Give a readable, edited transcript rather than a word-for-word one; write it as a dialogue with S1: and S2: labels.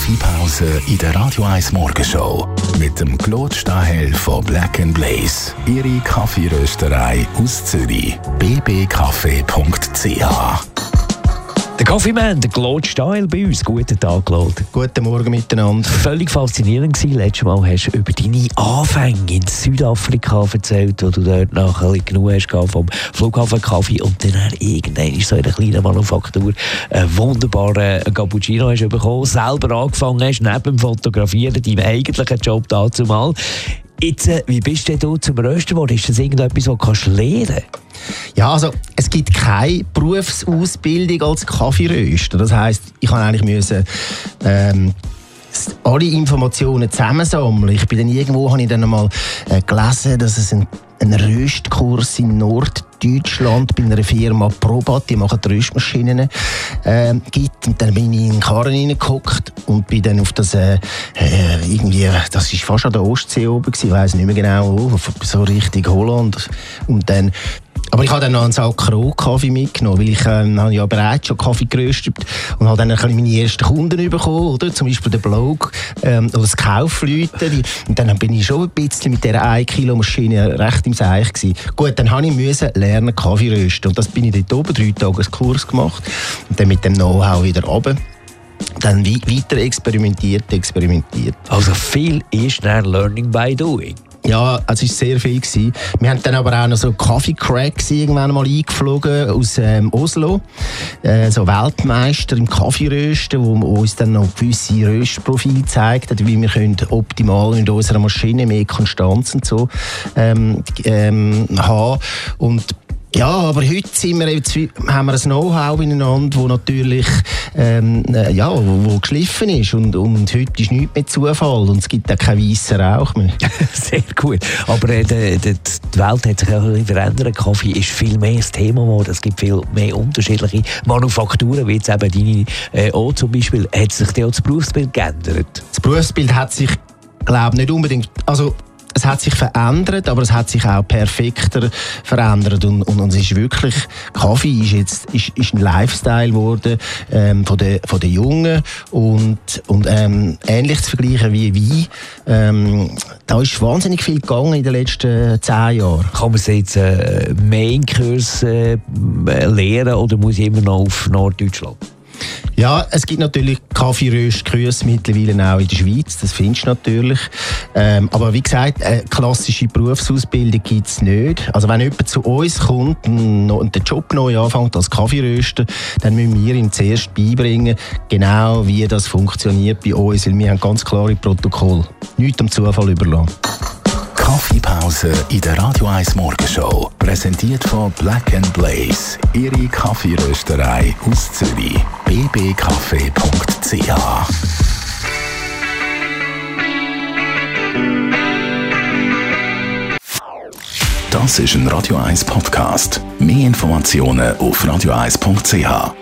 S1: Kaffeepause in der Radio 1 Morgenshow mit dem Claude Stahel von Black & Blaze. Ihre Kaffeerösterei aus Zürich. bbkaffee.ch.
S2: Der Kaffeemann, der Claude Stahel bei uns. Guten Tag, Claude.
S3: Guten Morgen miteinander.
S2: Völlig faszinierend gewesen. Letztes Mal hast du über deine Anfänge in Südafrika erzählt, wo du dort nachher genug hast vom Flughafen Kaffee und dann irgendwann so in einer kleinen Manufaktur einen wunderbaren Cappuccino hast bekommen, selber angefangen hast, neben dem Fotografieren, deinem eigentlichen Job dazumal. Jetzt, wie bist du denn zum Rösten geworden? Ist das irgendetwas, was du lernen kannst?
S3: Ja, also es gibt keine Berufsausbildung als Kaffeeröster. Das heisst, ich musste eigentlich alle Informationen zusammensammeln. Ich bin dann irgendwo, habe ich dann einmal gelesen, dass es einen Röstkurs in Norddeutschland bei einer Firma Probat, die machen die Röstmaschinen, gibt. Und dann bin ich in den Karren reingehockt und bin dann auf das irgendwie, das war fast an der Ostsee oben gewesen, ich weiss nicht mehr genau, so Richtung Holland. Und dann, aber ich habe dann noch einen Sack Rohkaffee mitgenommen, weil ich habe ja bereits schon Kaffee geröstet und habe dann ein bisschen meine ersten Kunden bekommen, oder? Zum Beispiel den Blog oder das Kaufleute. Und dann bin ich schon ein bisschen mit dieser 1 Kilo Maschine recht im Seich gewesen. Gut, dann musste ich lernen Kaffee rösten und das bin ich dort oben 3 Tage einen Kurs gemacht und dann mit dem Know-how wieder runter. Dann weiter experimentiert.
S2: Also viel ist dann Learning by Doing.
S3: Ja, es war sehr viel gewesen. Wir haben dann aber auch noch so Coffee Cracks irgendwann mal eingeflogen aus Oslo. So Weltmeister im Kaffeerösten, wo uns dann noch gewisse Röstprofile gezeigt haben, wie wir können optimal in unserer Maschine mehr Konstanz und so haben. Und ja, aber heute haben wir ein Know-how ineinander, das natürlich wo geschliffen ist. Und heute ist nichts mehr Zufall und es gibt auch keinen weißen Rauch mehr.
S2: Sehr gut. Aber die Welt hat sich auch ein bisschen verändert. Kaffee ist viel mehr das Thema geworden. Es gibt viel mehr unterschiedliche Manufakturen, wie jetzt eben deine auch zum Beispiel. Hat sich auch das Berufsbild geändert?
S3: Das Berufsbild hat sich, glaube ich, nicht unbedingt... Also, es hat sich verändert, aber es hat sich auch perfekter verändert und es ist wirklich, Kaffee ist ein Lifestyle geworden von den Jungen und ähnlich zu vergleichen wie Wein. Da ist wahnsinnig viel gegangen in den letzten 10 Jahren.
S2: Kann man es jetzt Main-Kurs lehren oder muss ich immer noch auf Norddeutschland?
S3: Ja, es gibt natürlich Kaffeeröstkurse mittlerweile auch in der Schweiz, das findest du natürlich. Aber wie gesagt, eine klassische Berufsausbildung gibt es nicht. Also wenn jemand zu uns kommt und den Job neu anfängt als Kaffeeröster, dann müssen wir ihm zuerst beibringen, genau wie das funktioniert bei uns, weil wir haben ganz klare Protokolle. Nichts dem Zufall überlassen.
S1: Kaffeepause in der Radio 1 Morgenshow. Präsentiert von Black & Blaze. Ihre Kaffeerösterei aus Zürich. bbkaffee.ch. Das ist ein Radio 1 Podcast. Mehr Informationen auf radio1.ch.